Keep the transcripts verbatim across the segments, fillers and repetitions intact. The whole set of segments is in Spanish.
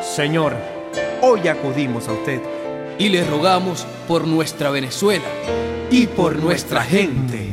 Señor, hoy acudimos a usted y le rogamos por nuestra Venezuela y por nuestra gente.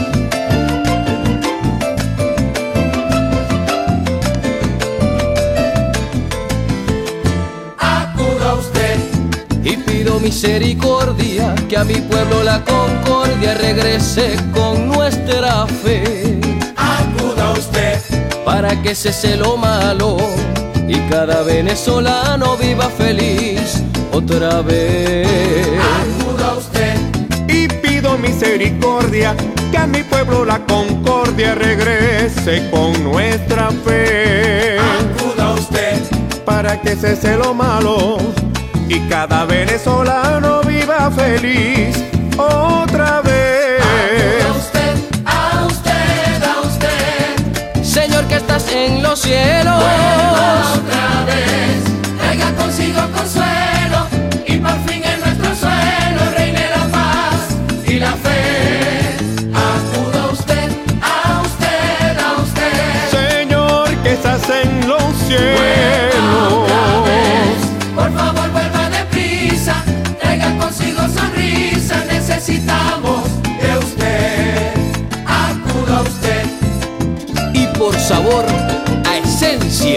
Acuda usted y pido misericordia, que a mi pueblo la concordia regrese con nuestra fe. Acuda usted para que cese lo malo y cada venezolano viva feliz otra vez. Acuda usted y pido misericordia, que a mi pueblo la concordia regrese con nuestra fe. Acuda usted para que cese lo malo y cada venezolano viva feliz otra vez. Acuda usted, a usted, a usted, Señor que estás en los cielos, vuelva otra vez, traiga consigo consuelo y por fin en nuestro suelo reine la paz y la fe. Acuda usted, a usted, a usted, Señor que estás en los cielos, otra vez, por favor vuelva deprisa, traiga consigo sonrisa, necesitamos de usted. Acuda usted y por sabor a esencia.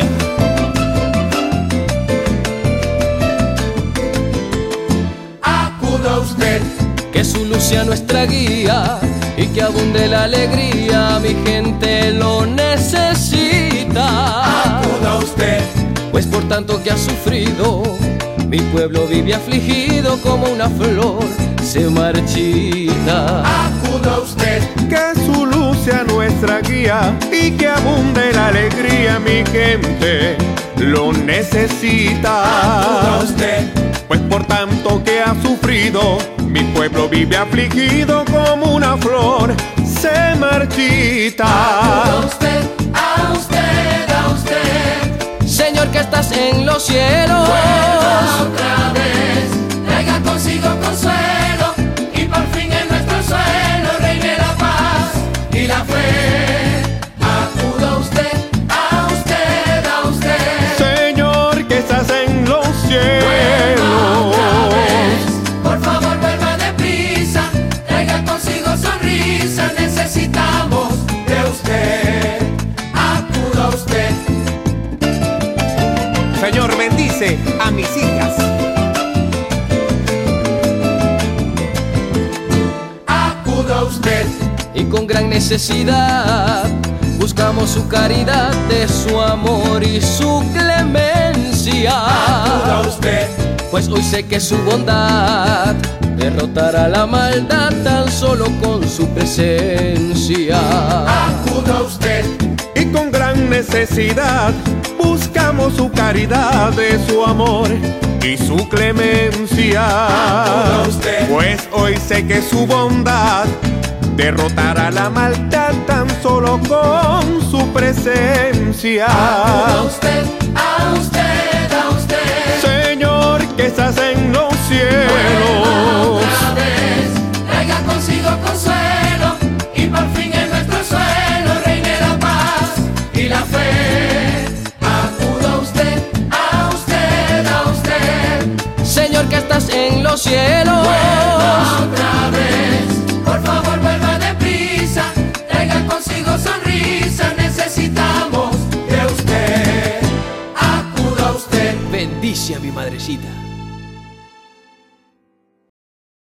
Acuda usted Que su luz sea nuestra guía y que abunde la alegría, mi gente lo necesita. Acuda usted Pues por tanto que ha sufrido, mi pueblo vive afligido como una flor se marchita. Acuda usted que su luz sea nuestra guía y que abunde la alegría, mi gente lo necesita. Acuda usted Pues por tanto que ha sufrido, mi pueblo vive afligido como una flor se marchita. Acuda usted, a usted, a usted, Señor que estás en los cielos, vuelva otra vez, traiga consigo consuelo y por fin en nuestro suelo reine la paz y la fe. Acuda usted, a usted, a usted, Señor que estás en los vuelva otra vez, cielos, por favor vuelva deprisa, traiga consigo sonrisa, necesitamos de usted. Acuda usted Señor, bendice a mis hijas. Acuda usted y con gran necesidad buscamos su caridad, de su amor y su clemencia. Acuda usted Pues hoy sé que su bondad derrotará la maldad tan solo con su presencia. Acuda usted Y con gran necesidad buscamos su caridad, de su amor y su clemencia. Acuda usted Pues hoy sé que su bondad derrotará la maldad tan solo con su presencia. Acuda usted, a usted, a usted, Señor que estás en los vuelva cielos, otra vez, traiga consigo consuelo y por fin en nuestro suelo reine la paz y la fe. Acuda usted, a usted, a usted, Señor que estás en los cielos, vuelva otra vez, por favor vuelva deprisa, traiga consigo sonrisa, necesitamos de usted. Acuda usted bendice a mi madrecita.